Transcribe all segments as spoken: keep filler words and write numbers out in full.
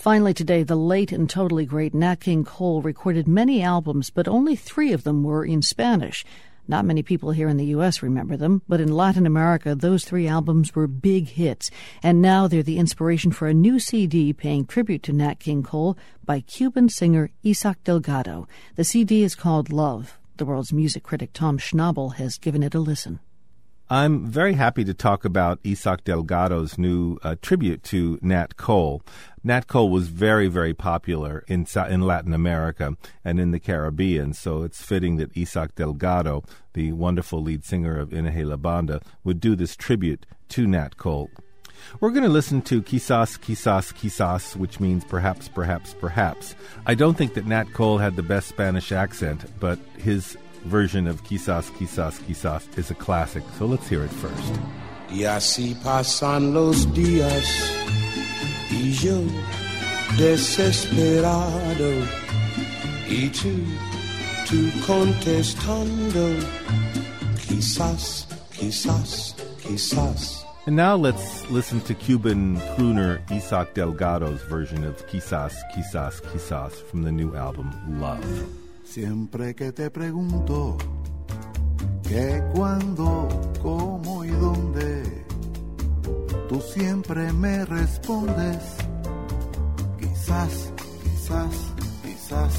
Finally today, the late and totally great Nat King Cole recorded many albums, but only three of them were in Spanish. Not many people here in the U S remember them, but in Latin America, those three albums were big hits. And now they're the inspiration for a new C D paying tribute to Nat King Cole by Cuban singer Isaac Delgado. The C D is called Love. The world's music critic Tom Schnabel has given it a listen. I'm very happy to talk about Isaac Delgado's new uh, tribute to Nat Cole. Nat Cole was very, very popular in in Latin America and in the Caribbean, so it's fitting that Isaac Delgado, the wonderful lead singer of Inge La Banda, would do this tribute to Nat Cole. We're going to listen to Quizás, Quizás, Quizás, which means perhaps, perhaps, perhaps. I don't think that Nat Cole had the best Spanish accent, but his version of Quizás, Quizás, Quizás is a classic, so let's hear it first. Y así pasan los días y yo desesperado y tú, tú contestando quizás, quizás, quizás. And now let's listen to Cuban crooner Isaac Delgado's version of Quizás, Quizás, Quizás from the new album Love. Siempre que te pregunto qué, cuándo, cómo y dónde, tú siempre me respondes quizás, quizás, quizás.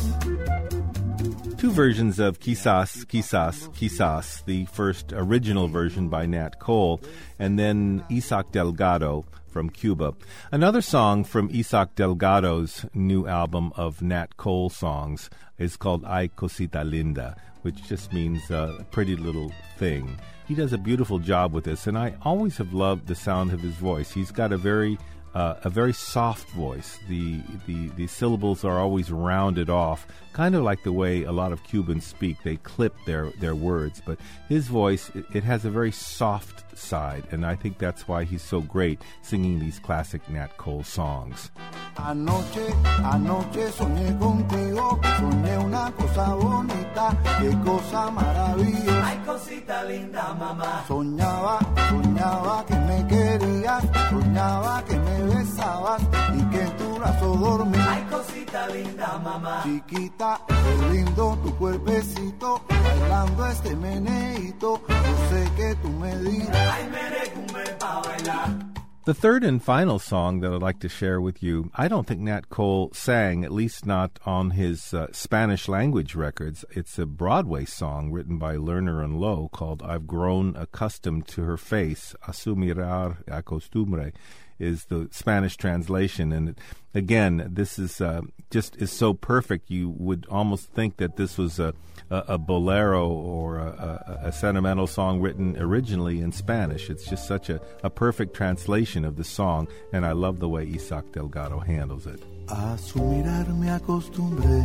Two versions of Quizás, Quizás, Quizás, the first original version by Nat Cole, and then Isaac Delgado from Cuba. Another song from Isaac Delgado's new album of Nat Cole songs is called Ay Cosita Linda, which just means uh, a pretty little thing. He does a beautiful job with this, and I always have loved the sound of his voice. He's got a very uh, a very soft voice. The, the the syllables are always rounded off, kind of like the way a lot of Cubans speak. They clip their, their words, but his voice, it, it has a very soft side, and I think that's why he's so great singing these classic Nat Cole songs. Anoche, anoche soñé contigo, soñé una cosa bonita, qué cosa maravillosa. Ay, cosita linda, mamá. Soñaba, soñaba que me querías, soñaba que me besabas y que en tu brazo dormía. Ay, cosita linda, mamá. Chiquita, qué lindo tu cuerpecito, bailando este meneíto, yo sé que tú me dirás. Ay, merecumbe pa' bailar. The third and final song that I'd like to share with you, I don't think Nat Cole sang, at least not on his uh, Spanish language records. It's a Broadway song written by Lerner and Lowe called I've Grown Accustomed to Her Face. A su mirar acostumbre is the Spanish translation. And it, again, this is uh, just is so perfect. You would almost think that this was a, a, a bolero or a, a, a sentimental song written originally in Spanish. It's just such a, a perfect translation of the song, and I love the way Isaac Delgado handles it. A su mirar me acostumbré,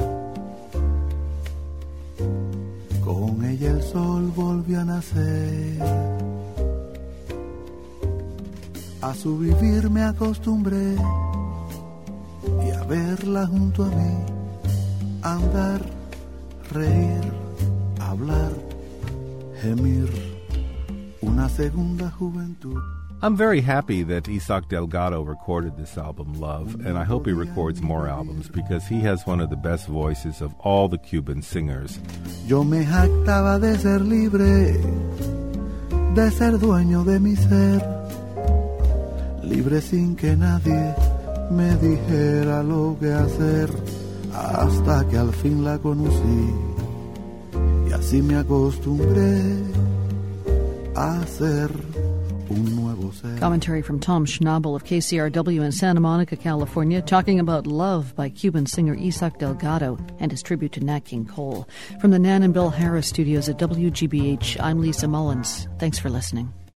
con ella el sol volvió a nacer. A su vivir me acostumbré y a verla junto a mí, andar, reír, hablar, gemir, una segunda juventud. I'm very happy that Isaac Delgado recorded this album, Love, and I hope he records more albums because he has one of the best voices of all the Cuban singers. Yo me jactaba de ser libre, de ser dueño de mi ser, libre sin que nadie me dijera lo que hacer, hasta que al fin la conocí y así me acostumbré a ser un nuevo ser. Commentary from Tom Schnabel of K C R W in Santa Monica, California, talking about Love by Cuban singer Isaac Delgado and his tribute to Nat King Cole. From the Nan and Bill Harris studios at W G B H, I'm Lisa Mullins. Thanks for listening.